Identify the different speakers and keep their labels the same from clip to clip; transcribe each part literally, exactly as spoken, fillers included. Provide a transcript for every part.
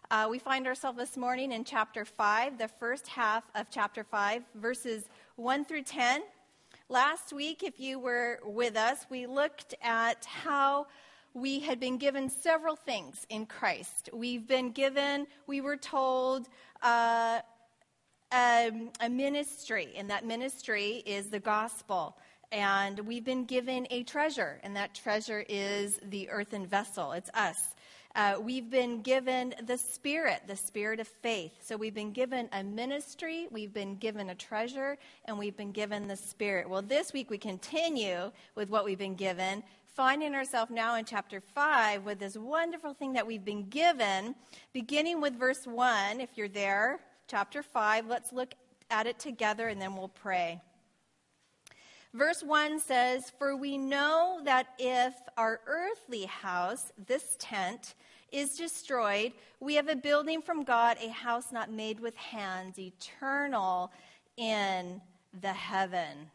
Speaker 1: Uh, we find ourselves this morning in chapter five, the first half of chapter five, verses one through ten. Last week, if you were with us, we looked at how we had been given several things in Christ. We've been given, we were told, uh, a, a ministry, and that ministry is the gospel. And we've been given a treasure, and that treasure is the earthen vessel. It's us. Uh, we've been given the Spirit, the Spirit of faith. So we've been given a ministry, we've been given a treasure, and we've been given the Spirit. Well, this week we continue with what we've been given, finding ourselves now in chapter five with this wonderful thing that we've been given, beginning with verse one. If you're there, chapter five, let's look at it together and then we'll pray. Verse one says, "For we know that if our earthly house, this tent, is destroyed, we have a building from God, a house not made with hands, eternal in the heaven."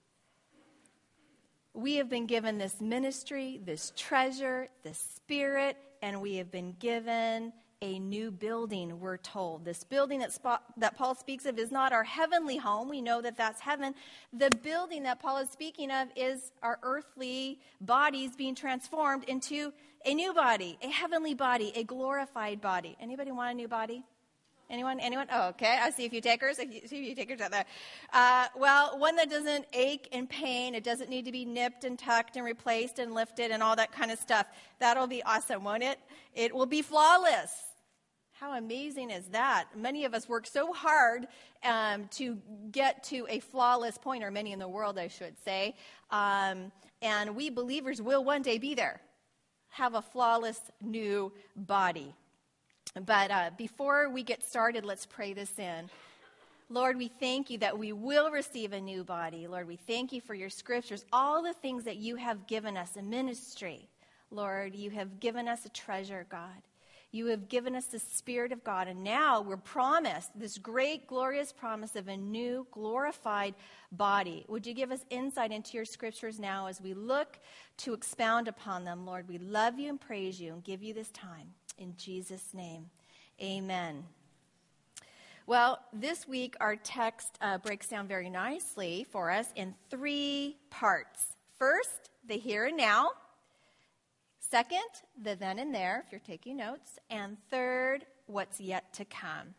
Speaker 1: We have been given this ministry, this treasure, this Spirit, and we have been given a new building, we're told. This building that, Sp- that Paul speaks of is not our heavenly home. We know that that's heaven. The building that Paul is speaking of is our earthly bodies being transformed into a new body, a heavenly body, a glorified body. Anybody want a new body? Anyone? Anyone? Oh, okay. I see a few takers. I see a few takers out there. Uh, well, one that doesn't ache and pain. It doesn't need to be nipped and tucked and replaced and lifted and all that kind of stuff. That'll be awesome, won't it? It will be flawless. How amazing is that? Many of us work so hard um, to get to a flawless point, or many in the world, I should say. Um, and we believers will one day be there, have a flawless new body. But uh, before we get started, let's pray this in. Lord, we thank you that we will receive a new body. Lord, we thank you for your scriptures, all the things that you have given us, a ministry. Lord, you have given us a treasure, God. You have given us the Spirit of God, and now we're promised this great, glorious promise of a new, glorified body. Would you give us insight into your scriptures now as we look to expound upon them? Lord, we love you and praise you and give you this time. In Jesus' name, amen. Well, this week our text uh, breaks down very nicely for us in three parts. First, the here and now. Second, the then and there, if you're taking notes. And third, what's yet to come.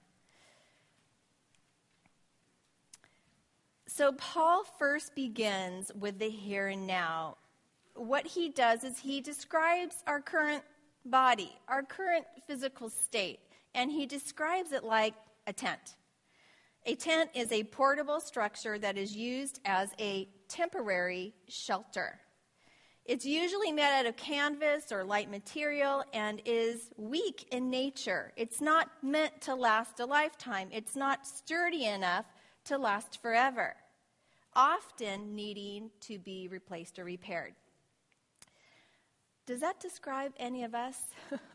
Speaker 1: So Paul first begins with the here and now. What he does is he describes our current body, our current physical state, and he describes it like a tent. A tent is a portable structure that is used as a temporary shelter. It's usually made out of canvas or light material and is weak in nature. It's not meant to last a lifetime. It's not sturdy enough to last forever, often needing to be replaced or repaired. Does that describe any of us?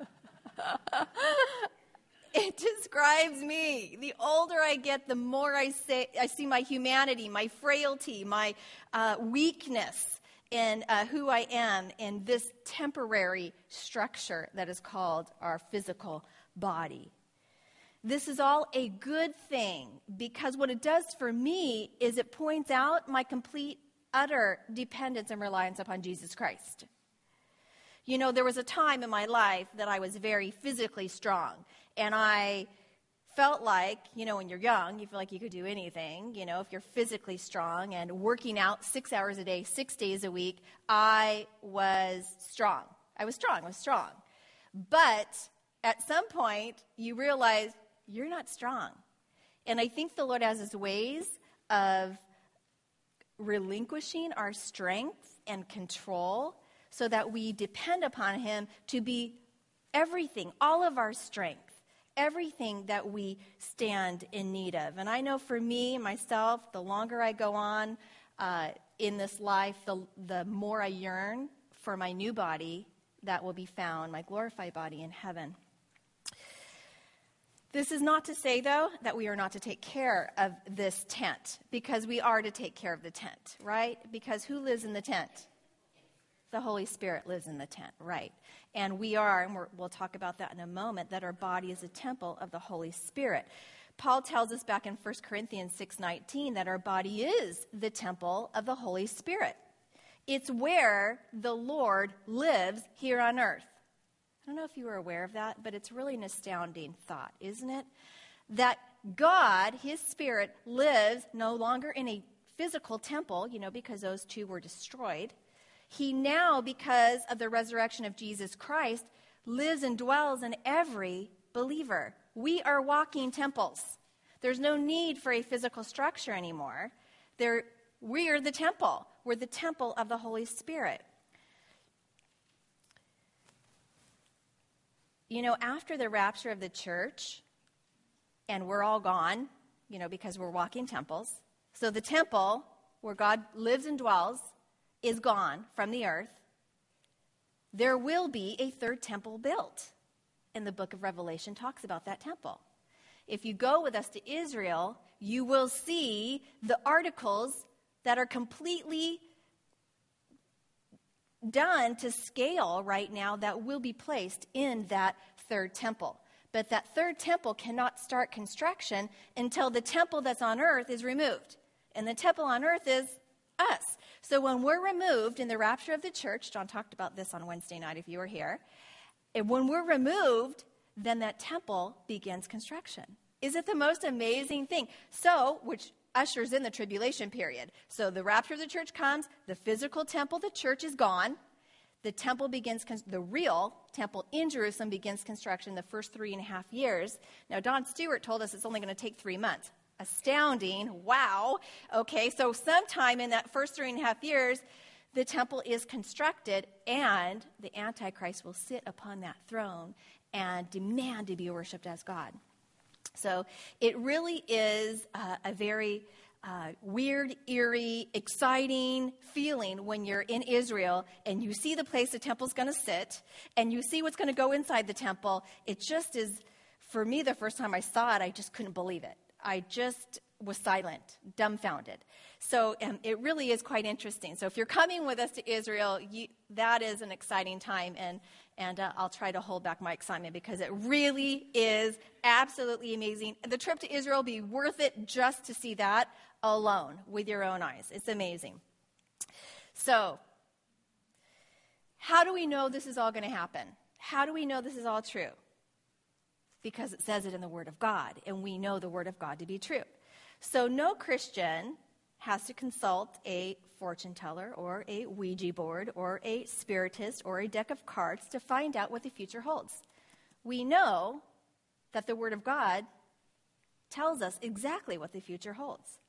Speaker 1: It describes me. The older I get, the more I, say, I see my humanity, my frailty, my uh, weakness in uh, who I am in this temporary structure that is called our physical body. This is all a good thing because what it does for me is it points out my complete, utter dependence and reliance upon Jesus Christ. You know, there was a time in my life that I was very physically strong, and I felt like, you know, when you're young, you feel like you could do anything. You know, if you're physically strong and working out six hours a day, six days a week, I was strong. I was strong. I was strong. But at some point, you realize you're not strong. And I think the Lord has his ways of relinquishing our strength and control so that we depend upon him to be everything, all of our strength. Everything that we stand in need of. And I know for me, myself, the longer I go on uh, in this life, the, the more I yearn for my new body that will be found, my glorified body in heaven. This is not to say, though, that we are not to take care of this tent, because we are to take care of the tent, right? Because who lives in the tent? The Holy Spirit lives in the tent, right? And we are, and we're, we'll talk about that in a moment, that our body is a temple of the Holy Spirit. Paul tells us back in First Corinthians six nineteen that our body is the temple of the Holy Spirit. It's where the Lord lives here on earth. I don't know if you were aware of that, but it's really an astounding thought, isn't it? That God, his Spirit, lives no longer in a physical temple, you know, because those two were destroyed. He now, because of the resurrection of Jesus Christ, lives and dwells in every believer. We are walking temples. There's no need for a physical structure anymore. There, we are the temple. We're the temple of the Holy Spirit. You know, after the rapture of the church, and we're all gone, you know, because we're walking temples. So the temple where God lives and dwells is gone from the earth. There will be a third temple built. And the book of Revelation talks about that temple. If you go with us to Israel, you will see the articles that are completely done to scale right now that will be placed in that third temple. But that third temple cannot start construction until the temple that's on earth is removed. And the temple on earth is us. So when we're removed in the rapture of the church, John talked about this on Wednesday night if you were here, and when we're removed, then that temple begins construction. Is it the most amazing thing? So, which ushers in the tribulation period. So the rapture of the church comes, the physical temple, the church is gone. The temple begins, the real temple in Jerusalem begins construction the first three and a half years. Now, Don Stewart told us it's only going to take three months. Astounding. Wow. Okay, so sometime in that first three and a half years, the temple is constructed and the Antichrist will sit upon that throne and demand to be worshipped as God. So it really is uh, a very uh, weird, eerie, exciting feeling when you're in Israel and you see the place the temple's going to sit and you see what's going to go inside the temple. It just is, for me, the first time I saw it, I just couldn't believe it. I just was silent, dumbfounded. So um, it really is quite interesting. So if you're coming with us to Israel, you, that is an exciting time, and and uh, I'll try to hold back my excitement because it really is absolutely amazing. The trip to Israel will be worth it just to see that alone with your own eyes. It's amazing. So how do we know this is all going to happen? How do we know this is all true? Because it says it in the Word of God, and we know the Word of God to be true. So no Christian has to consult a fortune teller or a Ouija board or a spiritist or a deck of cards to find out what the future holds. We know that the Word of God tells us exactly what the future holds.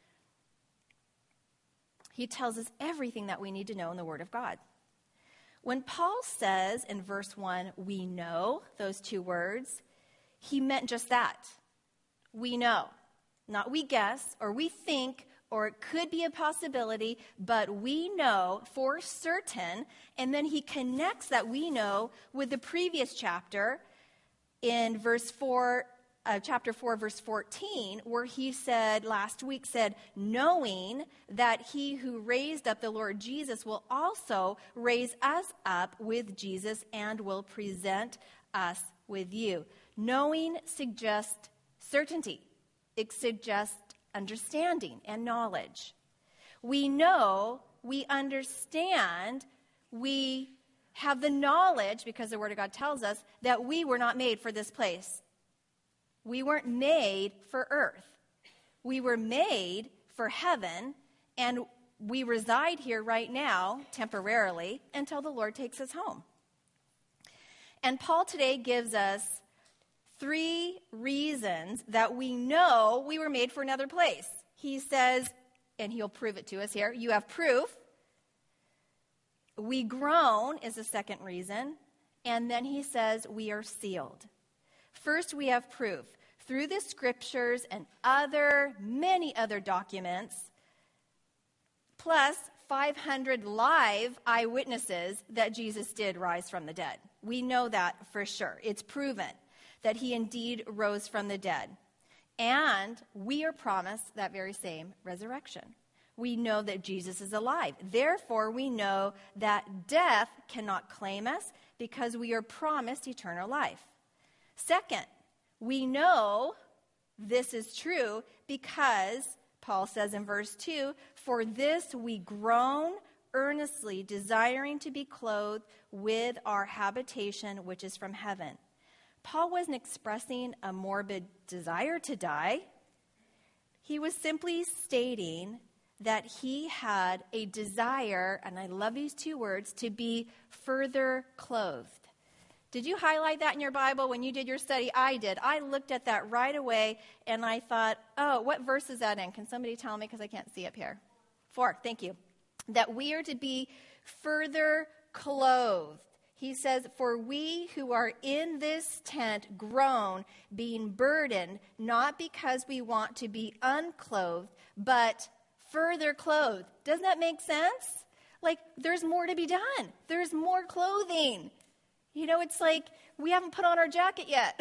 Speaker 1: He tells us everything that we need to know in the Word of God. When Paul says in verse one, we know, those two words, he meant just that. We know. Not we guess or we think or it could be a possibility, but we know for certain. And then he connects that we know with the previous chapter in verse four, uh, chapter four, verse fourteen, where he said, last week said, knowing that he who raised up the Lord Jesus will also raise us up with Jesus and will present us with you. Knowing suggests certainty. It suggests understanding and knowledge. We know, we understand, we have the knowledge, because the Word of God tells us, that we were not made for this place. We weren't made for earth. We were made for heaven, and we reside here right now, temporarily, until the Lord takes us home. And Paul today gives us three reasons that we know we were made for another place. He says, and he'll prove it to us here, you have proof. We groan is the second reason. And then he says, we are sealed. First, we have proof. Through the scriptures and other, many other documents, plus five hundred live eyewitnesses that Jesus did rise from the dead. We know that for sure. It's proven that he indeed rose from the dead. And we are promised that very same resurrection. we know that Jesus is alive. Therefore, we know that death cannot claim us because we are promised eternal life. Second, we know this is true because Paul says in verse two, for this we groan earnestly, desiring to be clothed with our habitation, which is from heaven. Paul wasn't expressing a morbid desire to die. He was simply stating that he had a desire, and I love these two words, to be further clothed. Did you highlight that in your Bible when you did your study? I did. I looked at that right away, and I thought, oh, what verse is that in? Can somebody tell me, because I can't see up here? Four, thank you. That we are to be further clothed. He says, for we who are in this tent groan, being burdened, not because we want to be unclothed, but further clothed. Doesn't that make sense? Like, there's more to be done. There's more clothing. You know, it's like we haven't put on our jacket yet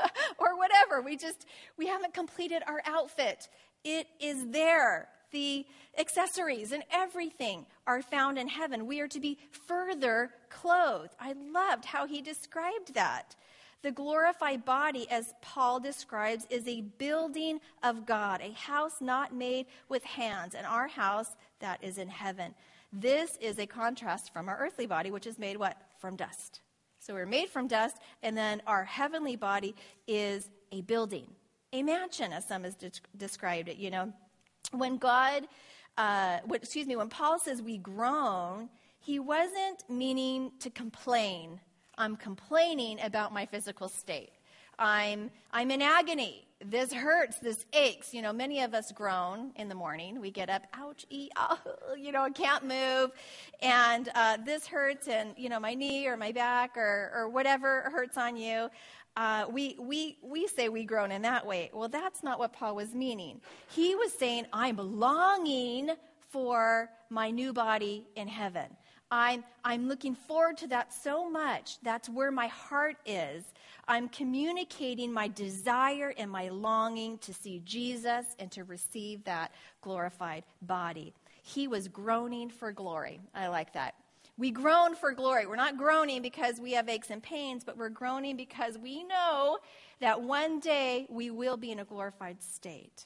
Speaker 1: or whatever. We just, we haven't completed our outfit. It is there. The accessories and everything are found in heaven. We are to be further clothed. I loved how he described that. The glorified body, as Paul describes, is a building of God, a house not made with hands, and our house that is in heaven. This is a contrast from our earthly body, which is made what? From dust. So we're made from dust, and then our heavenly body is a building, a mansion, as some has de- described it. You know, when God, uh, what, excuse me, when Paul says we groan, he wasn't meaning to complain. I'm complaining about my physical state. I'm I'm in agony. This hurts. This aches. You know, many of us groan in the morning. We get up, ouch, ee, oh, you know, I can't move, and uh, this hurts, and you know, my knee or my back or or whatever hurts on you. Uh, we we we say we groan in that way. Well, that's not what Paul was meaning. He was saying, I'm longing for my new body in heaven. I'm, I'm looking forward to that so much. That's where my heart is. I'm communicating my desire and my longing to see Jesus and to receive that glorified body. He was groaning for glory. I like that. We groan for glory. We're not groaning because we have aches and pains, but we're groaning because we know that one day we will be in a glorified state.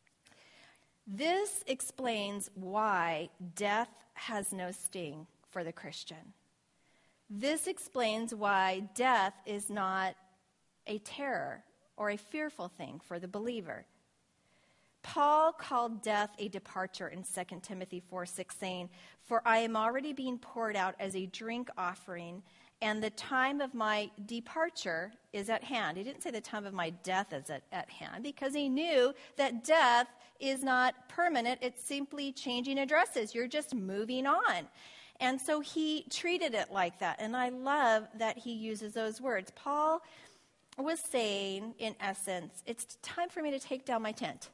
Speaker 1: This explains why death has no sting for the Christian. This explains why death is not a terror or a fearful thing for the believer. Paul called death a departure in Second Timothy four six, saying, for I am already being poured out as a drink offering, and the time of my departure is at hand. He didn't say the time of my death is at, at hand, because he knew that death is not permanent. It's simply changing addresses. You're just moving on. And so he treated it like that. And I love that he uses those words. Paul was saying, in essence, it's time for me to take down my tent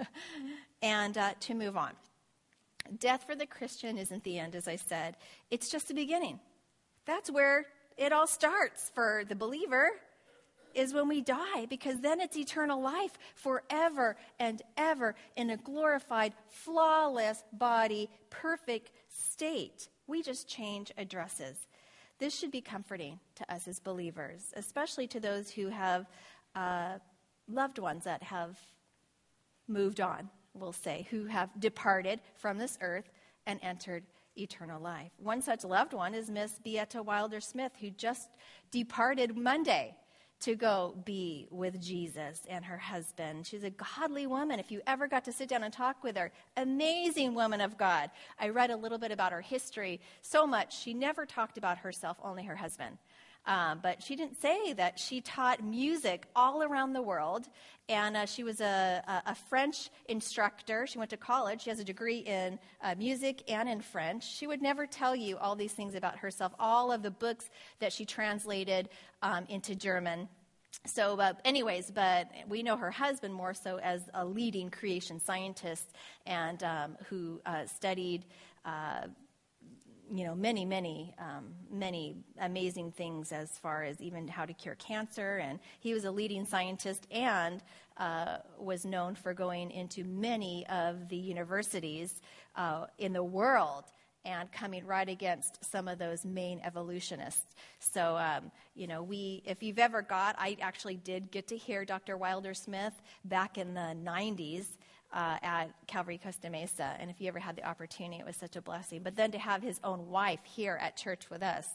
Speaker 1: and uh, to move on. Death for the Christian isn't the end, as I said. It's just the beginning. That's where it all starts for the believer, is when we die, because then it's eternal life forever and ever in a glorified, flawless body, perfect state. We just change addresses. This should be comforting to us as believers, especially to those who have uh, loved ones that have moved on, we'll say, who have departed from this earth and entered eternal life. One such loved one is Miss Beata Wilder-Smith, who just departed Monday to go be with Jesus and her husband. She's a godly woman. If you ever got to sit down and talk with her, amazing woman of God. I read a little bit about her history. So much, she never talked about herself, only her husband. Um, but she didn't say that she taught music all around the world, and uh, she was a, a, a French instructor. She went to college. She has a degree in uh, music and in French. She would never tell you all these things about herself, all of the books that she translated um, into German. So uh, anyways, but we know her husband more so as a leading creation scientist and um, who uh, studied uh you know, many, many, um, many amazing things as far as even how to cure cancer. And he was a leading scientist and uh, was known for going into many of the universities uh, in the world and coming right against some of those main evolutionists. So, um, you know, we, if you've ever got, I actually did get to hear Doctor Wilder Smith back in the nineties. Uh, at Calvary Costa Mesa, and if you ever had the opportunity, it was such a blessing. But then to have his own wife here at church with us,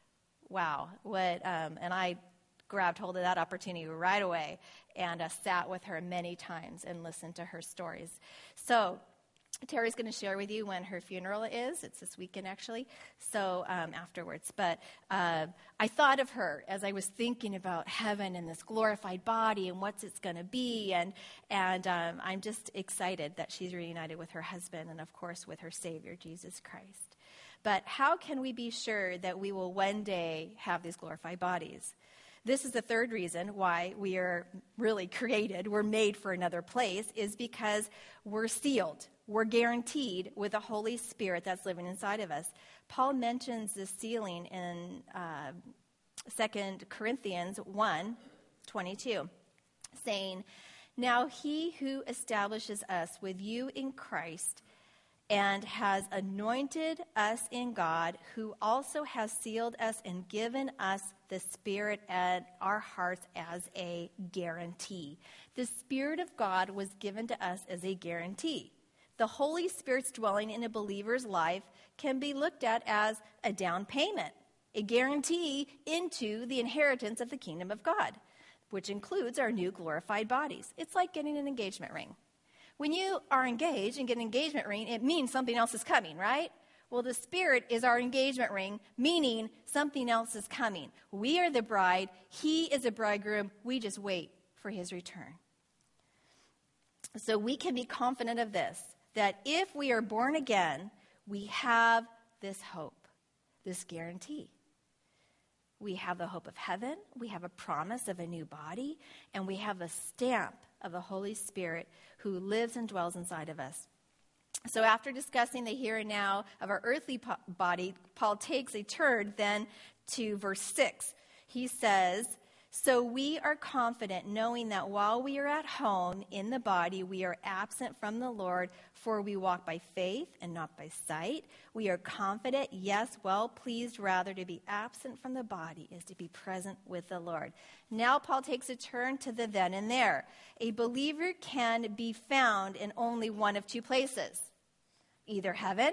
Speaker 1: wow! What? Um, and I grabbed hold of that opportunity right away and uh, sat with her many times and listened to her stories. So Terry's going to share with you when her funeral is. It's this weekend, actually, so um, afterwards. But uh, I thought of her as I was thinking about heaven and this glorified body and what's it's going to be. And, and um, I'm just excited that she's reunited with her husband and, of course, with her Savior, Jesus Christ. But how can we be sure that we will one day have these glorified bodies? This is the third reason why we are really created, we're made for another place, is because we're sealed. We're guaranteed with the Holy Spirit that's living inside of us. Paul mentions the sealing in uh, Second Corinthians one twenty-two, saying, "Now he who establishes us with you in Christ and has anointed us in God, who also has sealed us and given us the Spirit at our hearts as a guarantee." The Spirit of God was given to us as a guarantee. The Holy Spirit's dwelling in a believer's life can be looked at as a down payment, a guarantee into the inheritance of the kingdom of God, which includes our new glorified bodies. It's like getting an engagement ring. When you are engaged and get an engagement ring, it means something else is coming, right? Well, the Spirit is our engagement ring, meaning something else is coming. We are the bride. He is a bridegroom. We just wait for his return. So we can be confident of this, that if we are born again, we have this hope, this guarantee. We have the hope of heaven, we have a promise of a new body, and we have a stamp of the Holy Spirit who lives and dwells inside of us. So after discussing the here and now of our earthly po- body, Paul takes a turn then to verse six. He says, "So we are confident, knowing that while we are at home in the body, we are absent from the Lord, for we walk by faith and not by sight. We are confident, yes, well pleased rather to be absent from the body is to be present with the Lord." Now Paul takes a turn to the then and there. A believer can be found in only one of two places, either heaven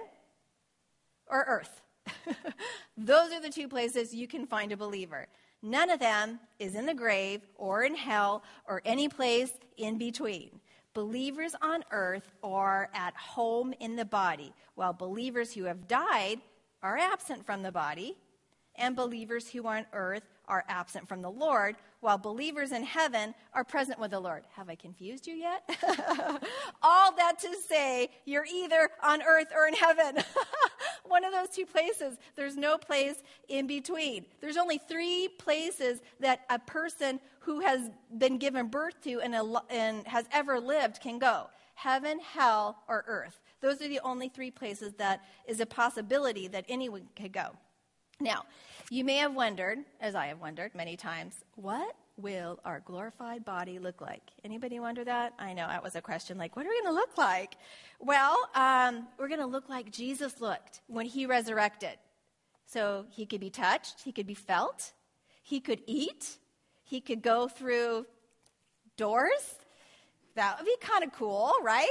Speaker 1: or earth. Those are the two places you can find a believer. None of them is in the grave or in hell or any place in between. Believers on earth are at home in the body, while believers who have died are absent from the body, and believers who are on earth are absent from the Lord, while believers in heaven are present with the Lord. Have I confused you yet? All that to say, you're either on earth or in heaven. One of those two places. There's no place in between. There's only three places that a person who has been given birth to and, a, and has ever lived can go. Heaven, hell, or earth. Those are the only three places that is a possibility that anyone could go. Now, you may have wondered, as I have wondered many times, what will our glorified body look like? Anybody wonder that? I know that was a question, like, what are we going to look like? Well, um, we're going to look like Jesus looked when he resurrected. So he could be touched, he could be felt, he could eat, he could go through doors. That would be kind of cool, right?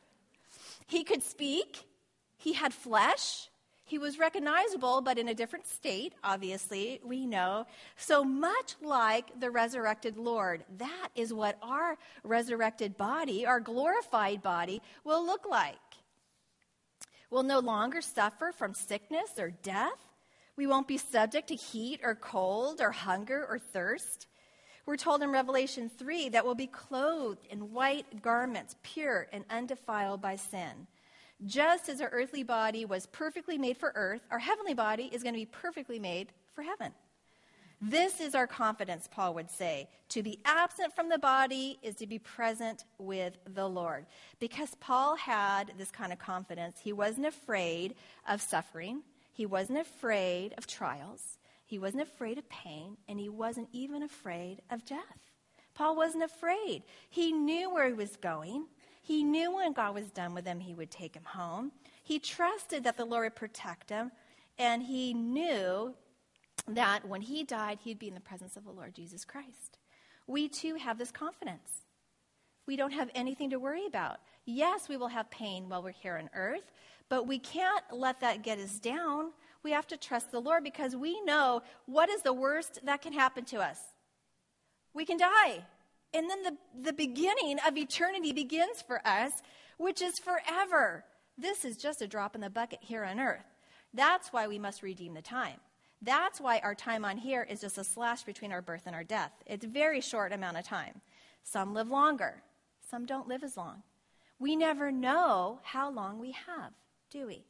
Speaker 1: He could speak, he had flesh. He was recognizable, but in a different state, obviously, we know. So much like the resurrected Lord, that is what our resurrected body, our glorified body, will look like. We'll no longer suffer from sickness or death. We won't be subject to heat or cold or hunger or thirst. We're told in Revelation three that we'll be clothed in white garments, pure and undefiled by sin. Just as our earthly body was perfectly made for earth, our heavenly body is going to be perfectly made for heaven. This is our confidence, Paul would say. To be absent from the body is to be present with the Lord. Because Paul had this kind of confidence, he wasn't afraid of suffering. He wasn't afraid of trials. He wasn't afraid of pain, and he wasn't even afraid of death. Paul wasn't afraid. He knew where he was going. He knew when God was done with him, he would take him home. He trusted that the Lord would protect him, and he knew that when he died, he'd be in the presence of the Lord Jesus Christ. We too have this confidence. We don't have anything to worry about. Yes, we will have pain while we're here on earth, but we can't let that get us down. We have to trust the Lord because we know what is the worst that can happen to us. We can die. And then the, the beginning of eternity begins for us, which is forever. This is just a drop in the bucket here on earth. That's why we must redeem the time. That's why our time on here is just a slash between our birth and our death. It's a very short amount of time. Some live longer. Some don't live as long. We never know how long we have, do we?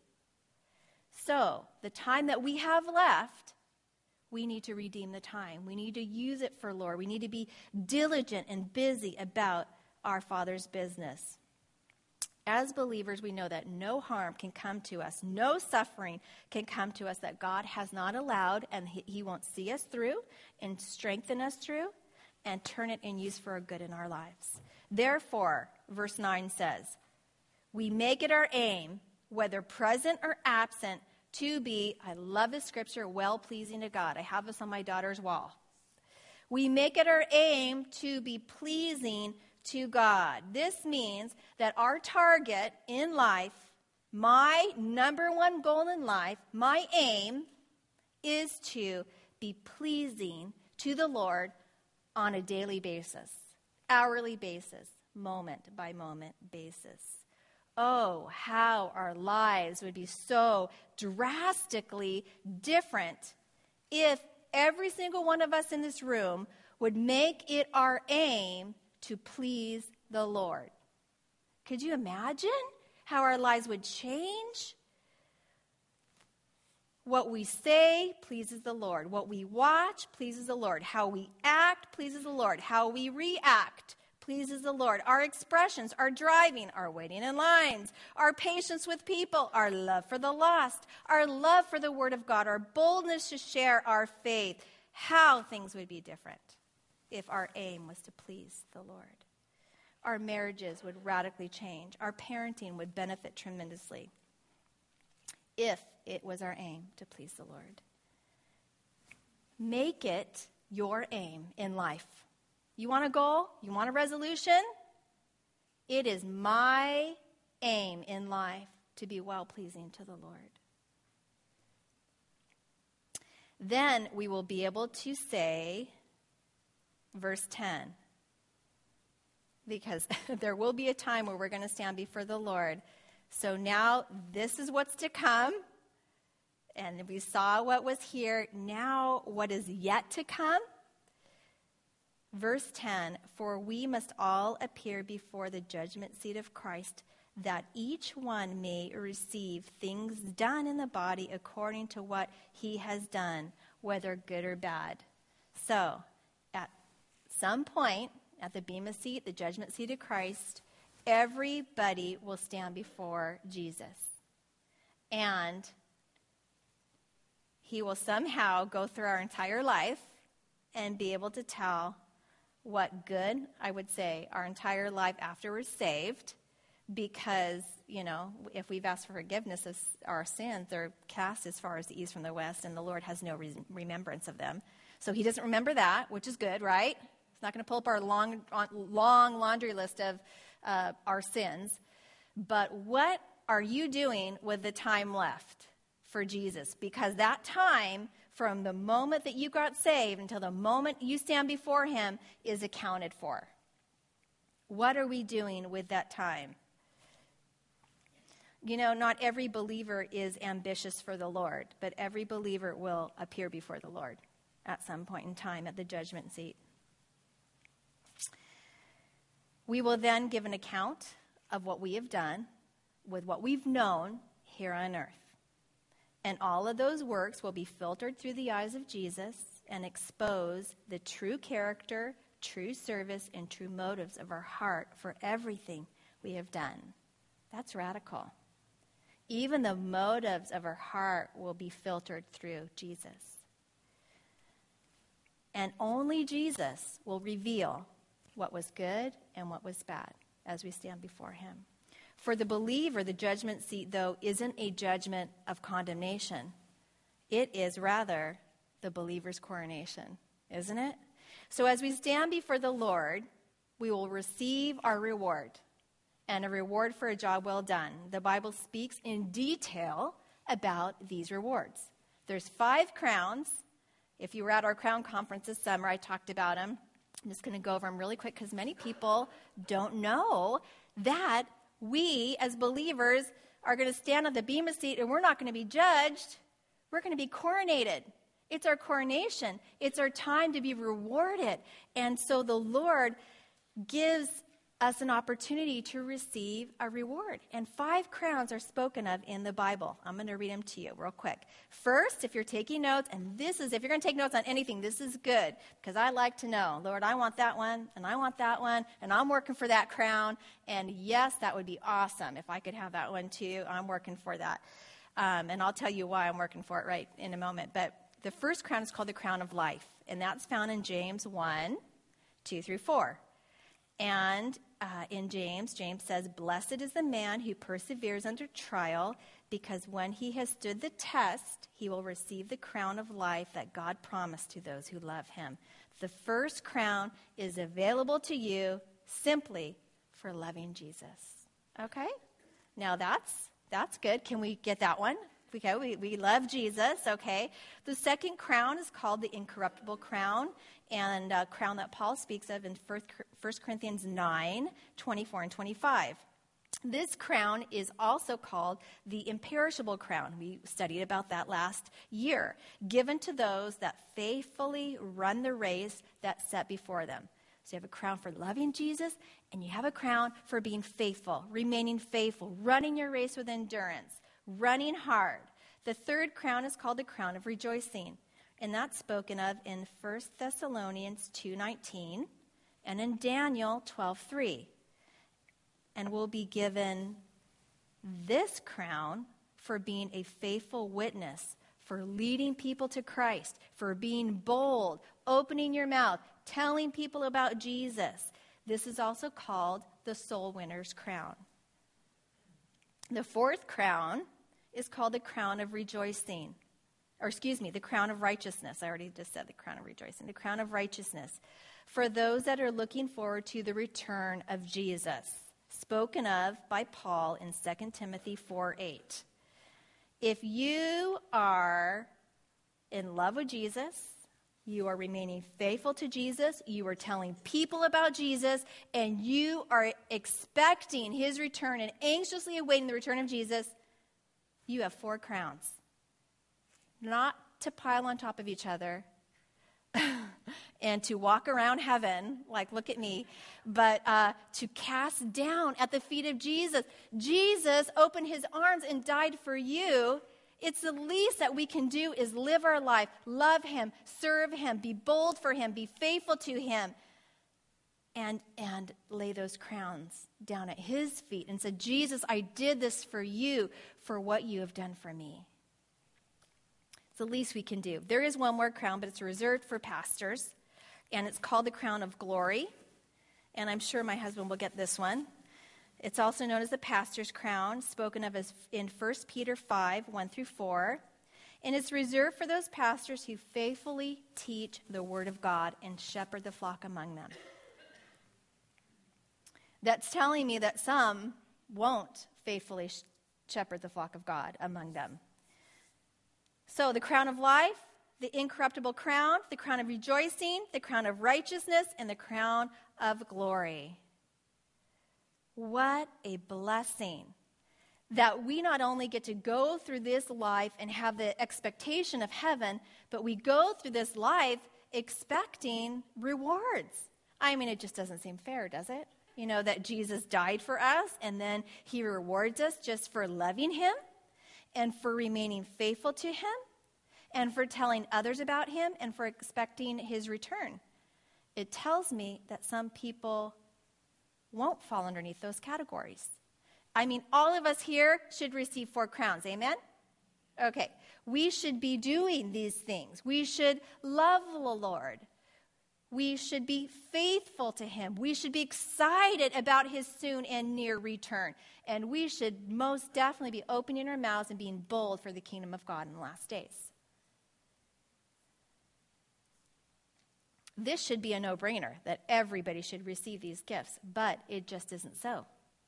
Speaker 1: So, the time that we have left, we need to redeem the time. We need to use it for Lord. We need to be diligent and busy about our Father's business. As believers, we know that no harm can come to us. No suffering can come to us that God has not allowed, and he, he won't see us through and strengthen us through and turn it and use for our good in our lives. Therefore, verse nine says, we make it our aim, whether present or absent, to be, I love this scripture, well-pleasing to God. I have this on my daughter's wall. We make it our aim to be pleasing to God. This means that our target in life, my number one goal in life, my aim, is to be pleasing to the Lord on a daily basis, hourly basis, moment by moment basis. Oh, how our lives would be so drastically different if every single one of us in this room would make it our aim to please the Lord. Could you imagine how our lives would change? What we say pleases the Lord. What we watch pleases the Lord. How we act pleases the Lord. How we react pleases the Lord. Our expressions, our driving, our waiting in lines, our patience with people, our love for the lost, our love for the Word of God, our boldness to share our faith, how things would be different if our aim was to please the Lord. Our marriages would radically change. Our parenting would benefit tremendously if it was our aim to please the Lord. Make it your aim in life. You want a goal? You want a resolution? It is my aim in life to be well-pleasing to the Lord. Then we will be able to say, verse ten, because there will be a time where we're going to stand before the Lord. So now this is what's to come. And we saw what was here. Now what is yet to come? Verse ten, for we must all appear before the judgment seat of Christ, that each one may receive things done in the body according to what he has done, whether good or bad. So, at some point, at the bema seat, the judgment seat of Christ, everybody will stand before Jesus. And he will somehow go through our entire life and be able to tell what good, I would say, our entire life after we're saved, because, you know, if we've asked for forgiveness of our sins, they're cast as far as the east from the west, and the Lord has no re- remembrance of them. So he doesn't remember that, which is good, right? He's not going to pull up our long, long laundry list of uh, our sins. But what are you doing with the time left for Jesus? Because that time, from the moment that you got saved until the moment you stand before him, is accounted for. What are we doing with that time? You know, not every believer is ambitious for the Lord, but every believer will appear before the Lord at some point in time at the judgment seat. We will then give an account of what we have done with what we've known here on earth. And all of those works will be filtered through the eyes of Jesus and expose the true character, true service, and true motives of our heart for everything we have done. That's radical. Even the motives of our heart will be filtered through Jesus. And only Jesus will reveal what was good and what was bad as we stand before him. For the believer, the judgment seat, though, isn't a judgment of condemnation. It is rather the believer's coronation, isn't it? So as we stand before the Lord, we will receive our reward, and a reward for a job well done. The Bible speaks in detail about these rewards. There's five crowns. If you were at our crown conference this summer, I talked about them. I'm just going to go over them really quick because many people don't know that we as believers are going to stand on the bema seat and we're not going to be judged. We're going to be coronated. It's our coronation. It's our time to be rewarded. And so the Lord gives us an opportunity to receive a reward. And five crowns are spoken of in the Bible. I'm going to read them to you real quick. First, if you're taking notes, and this is, if you're going to take notes on anything, this is good, because I like to know, Lord, I want that one, and I want that one, and I'm working for that crown. And yes, that would be awesome if I could have that one too. I'm working for that. Um, and I'll tell you why I'm working for it right in a moment. But the first crown is called the crown of life, and that's found in James one, two through four. And uh, in James, James says, "Blessed is the man who perseveres under trial, because when he has stood the test, he will receive the crown of life that God promised to those who love him." The first crown is available to you simply for loving Jesus. Okay? Now that's that's good. Can we get that one? Okay, we, we love Jesus, okay. The second crown is called the incorruptible crown, and a crown that Paul speaks of in First Corinthians nine, twenty-four and twenty-five. This crown is also called the imperishable crown. We studied about that last year, given to those that faithfully run the race that's set before them. So you have a crown for loving Jesus, and you have a crown for being faithful, remaining faithful, running your race with endurance, running hard. The third crown is called the crown of rejoicing, and that's spoken of in First Thessalonians two nineteen and in Daniel twelve three. And we'll be given this crown for being a faithful witness, for leading people to Christ, for being bold, opening your mouth, telling people about Jesus. This is also called the soul winner's crown. The fourth crown is called the crown of rejoicing. Or excuse me, the crown of righteousness. I already just said the crown of rejoicing. The crown of righteousness. For those that are looking forward to the return of Jesus, spoken of by Paul in Second Timothy four eight. If you are in love with Jesus, you are remaining faithful to Jesus, you are telling people about Jesus, and you are expecting his return and anxiously awaiting the return of Jesus, you have four crowns. Not to pile on top of each other and to walk around heaven, like, look at me, but uh, to cast down at the feet of Jesus. Jesus opened his arms and died for you. It's the least that we can do is live our life, love him, serve him, be bold for him, be faithful to him, and, and lay those crowns down at his feet and say, Jesus, I did this for you, for what you have done for me. It's the least we can do. There is one more crown, but it's reserved for pastors, and it's called the crown of glory, and I'm sure my husband will get this one. It's also known as the pastor's crown, spoken of as in First Peter five, one through four. And it's reserved for those pastors who faithfully teach the word of God and shepherd the flock among them. That's telling me that some won't faithfully shepherd the flock of God among them. So the crown of life, the incorruptible crown, the crown of rejoicing, the crown of righteousness, and the crown of glory. What a blessing that we not only get to go through this life and have the expectation of heaven, but we go through this life expecting rewards. I mean, it just doesn't seem fair, does it? You know, that Jesus died for us and then he rewards us just for loving him and for remaining faithful to him and for telling others about him and for expecting his return. It tells me that some people won't fall underneath those categories. I mean, all of us here should receive four crowns. Amen? Okay. We should be doing these things. We should love the Lord. We should be faithful to him. We should be excited about his soon and near return. And we should most definitely be opening our mouths and being bold for the kingdom of God in the last days. This should be a no-brainer that everybody should receive these gifts, but it just isn't so.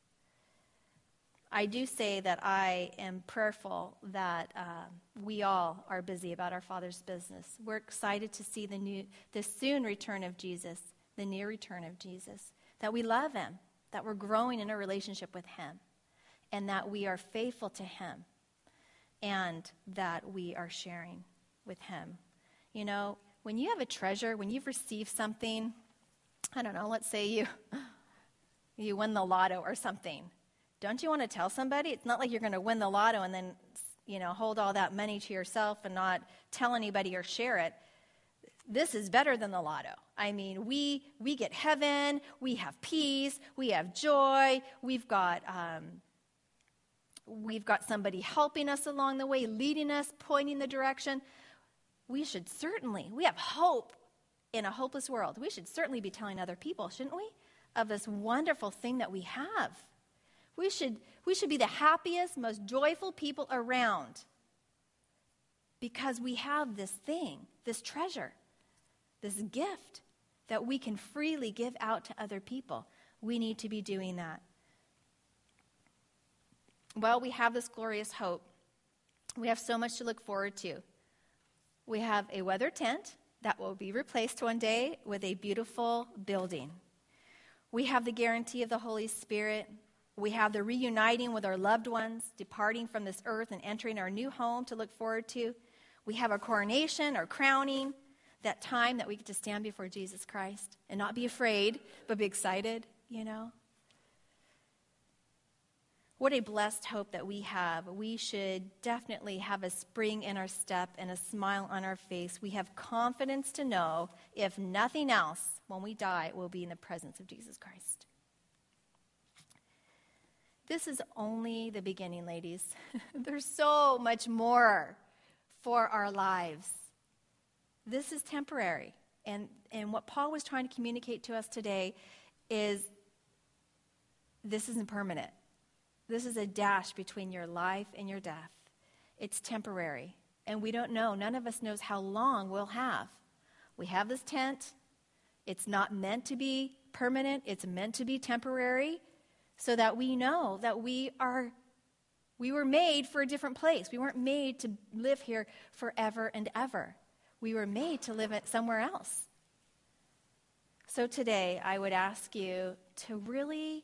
Speaker 1: I do say that I am prayerful that uh, we all are busy about our Father's business. We're excited to see the new, the soon return of Jesus, the near return of Jesus, that we love him, that we're growing in a relationship with him, and that we are faithful to him, and that we are sharing with him. You know, when you have a treasure, when you've received something, I don't know, let's say you you win the lotto or something. Don't you want to tell somebody? It's not like you're going to win the lotto and then, you know, hold all that money to yourself and not tell anybody or share it. This is better than the lotto. I mean, we we get heaven, we have peace, we have joy, we've got um, we've got somebody helping us along the way, leading us, pointing the direction. We should certainly, we have hope in a hopeless world. We should certainly be telling other people, shouldn't we, of this wonderful thing that we have. We should, we should be the happiest, most joyful people around because we have this thing, this treasure, this gift that we can freely give out to other people. We need to be doing that. Well, we have this glorious hope. We have so much to look forward to. We have a weather tent that will be replaced one day with a beautiful building. We have the guarantee of the Holy Spirit. We have the reuniting with our loved ones, departing from this earth and entering our new home to look forward to. We have our coronation, our crowning, that time that we get to stand before Jesus Christ and not be afraid, but be excited, you know. What a blessed hope that we have. We should definitely have a spring in our step and a smile on our face. We have confidence to know, if nothing else, when we die, we'll be in the presence of Jesus Christ. This is only the beginning, ladies. There's so much more for our lives. This is temporary. And, and what Paul was trying to communicate to us today is this isn't permanent. This is a dash between your life and your death. It's temporary. And we don't know. None of us knows how long we'll have. We have this tent. It's not meant to be permanent. It's meant to be temporary so that we know that we are, we were made for a different place. We weren't made to live here forever and ever. We were made to live somewhere else. So today, I would ask you to really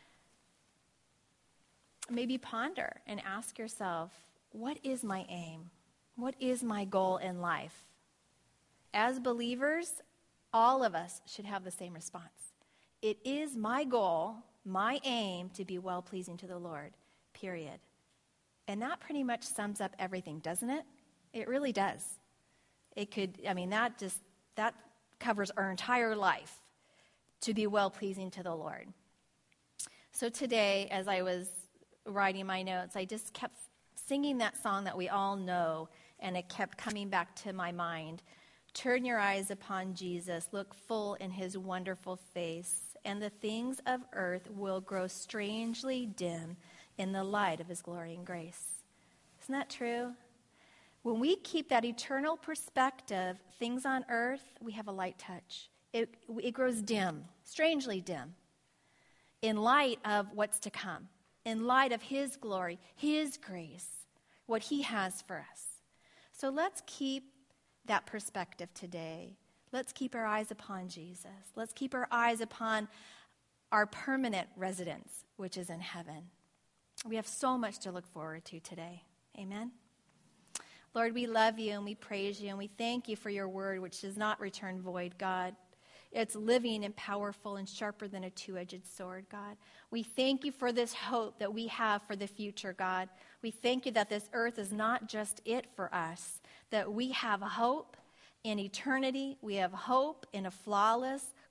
Speaker 1: maybe ponder and ask yourself, what is my aim? What is my goal in life? As believers, all of us should have the same response. It is my goal, my aim, to be well-pleasing to the Lord, period. And that pretty much sums up everything, doesn't it? It really does. It could, I mean, that just, that covers our entire life, to be well-pleasing to the Lord. So today, as I was writing my notes, I just kept singing that song that we all know, and it kept coming back to my mind. Turn your eyes upon Jesus, look full in his wonderful face, and the things of earth will grow strangely dim in the light of his glory and grace. Isn't that true? When we keep that eternal perspective, things on earth, we have a light touch. It, it grows dim, strangely dim, in light of what's to come, in light of his glory, his grace, what he has for us. So let's keep that perspective today. Let's keep our eyes upon Jesus. Let's keep our eyes upon our permanent residence, which is in heaven. We have so much to look forward to today. Amen. Lord, we love you and we praise you and we thank you for your word, which does not return void, God. It's living and powerful and sharper than a two-edged sword, God. We thank you for this hope that we have for the future, God. We thank you that this earth is not just it for us, that we have hope in eternity. We have hope in a flawless,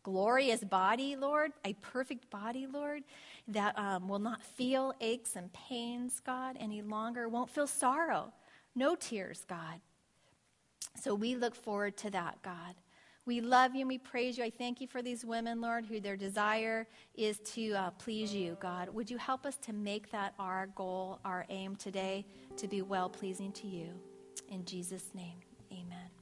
Speaker 1: glorious body, Lord, a perfect body, Lord, that um, will not feel aches and pains, God, any longer, won't feel sorrow, no tears, God. So we look forward to that, God. We love you and we praise you. I thank you for these women, Lord, who their desire is to uh, please you, God. Would you help us to make that our goal, our aim today, to be well-pleasing to you? In Jesus' name, amen.